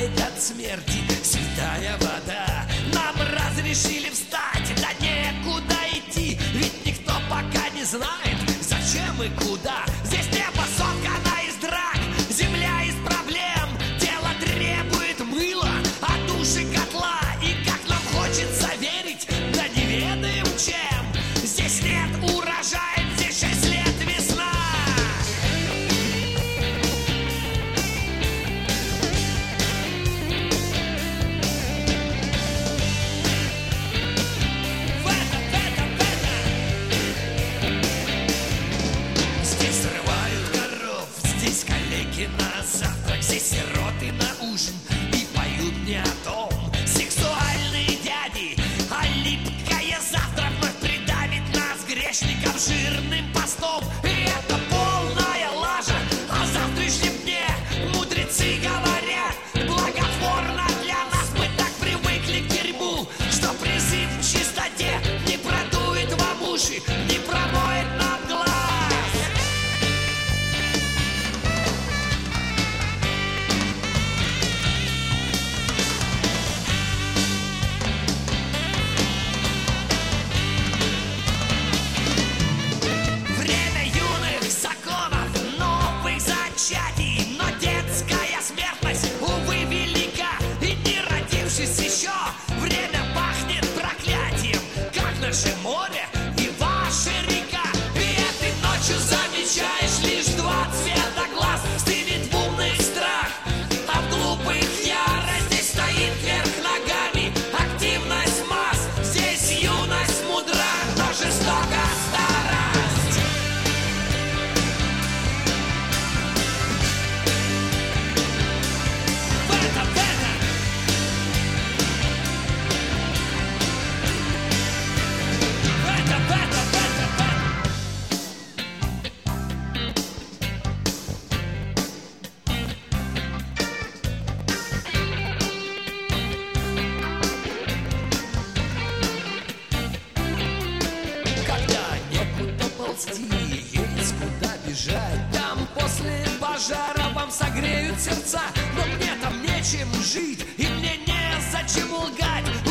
спасает от смерти святая вода. Нам разрешили встать, да некуда идти, ведь никто пока не знает, зачем и куда. Здесь небо соткано из драк, земля из проблем, тело требует мыла, а души котла. И как нам хочется верить, да не ведаем чем. Здесь нет урожая, здесь 6 лет весна. Здесь срывают коров, здесь калеки на завтрак, здесь сироты на ужин и поют не о том. Сексуальные дяди, а липкая завтра вновь придавит нас грешников жирным постом. И это полная лажа. О завтрашнем дне мудрецы говорят, благотворно для нас. Мы так привыкли к дерьму, что призыв к чистоте не продует вам уши, не промоет нам глаз. Время юных законов, новых зачатий, но детская смертность, увы, велика. И не родившись еще, время пахнет проклятием, как наше море и ваша река. И этой ночью замечаешь лишь 2 цвета глаз. Стынет в умных страх, а в глупых ярость. Здесь стоит вверх ногами активность масс. Здесь юность мудра, но жестока старость. Когда некуда ползти, есть куда бежать. Там после пожара вам согреют сердца. Но мне там нечем жить, и мне незачем лгать.